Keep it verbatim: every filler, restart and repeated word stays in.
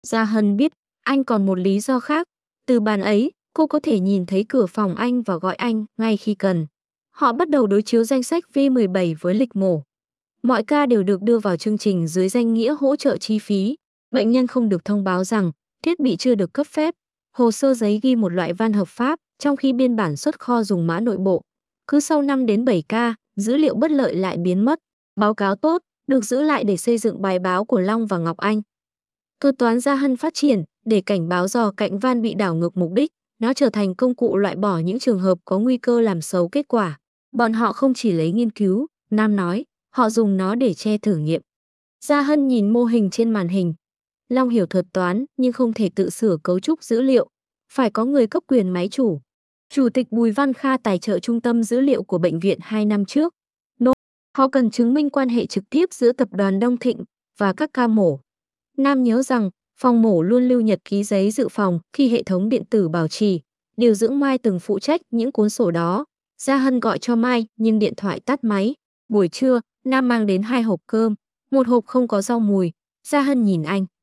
Gia Hân biết anh còn một lý do khác. Từ bàn ấy, cô có thể nhìn thấy cửa phòng anh và gọi anh ngay khi cần. Họ bắt đầu đối chiếu danh sách V mười bảy với lịch mổ. Mọi ca đều được đưa vào chương trình dưới danh nghĩa hỗ trợ chi phí. Bệnh nhân không được thông báo rằng thiết bị chưa được cấp phép. Hồ sơ giấy ghi một loại van hợp pháp, trong khi biên bản xuất kho dùng mã nội bộ. Cứ sau năm đến bảy ca, dữ liệu bất lợi lại biến mất. Báo cáo tốt được giữ lại để xây dựng bài báo của Long và Ngọc Anh. Thuật toán Gia Hân phát triển để cảnh báo giò cạnh van bị đảo ngược mục đích. Nó trở thành công cụ loại bỏ những trường hợp có nguy cơ làm xấu kết quả. Bọn họ không chỉ lấy nghiên cứu, Nam nói, họ dùng nó để che thử nghiệm. Gia Hân nhìn mô hình trên màn hình. Long hiểu thuật toán nhưng không thể tự sửa cấu trúc dữ liệu. Phải có người cấp quyền máy chủ. Chủ tịch Bùi Văn Kha tài trợ trung tâm dữ liệu của bệnh viện hai năm trước. Nô, họ cần chứng minh quan hệ trực tiếp giữa tập đoàn Đông Thịnh và các ca mổ. Nam nhớ rằng phòng mổ luôn lưu nhật ký giấy dự phòng khi hệ thống điện tử bảo trì. Điều dưỡng Mai từng phụ trách những cuốn sổ đó. Gia Hân gọi cho Mai nhưng điện thoại tắt máy. Buổi trưa, Nam mang đến hai hộp cơm. Một hộp không có rau mùi. Gia Hân nhìn anh.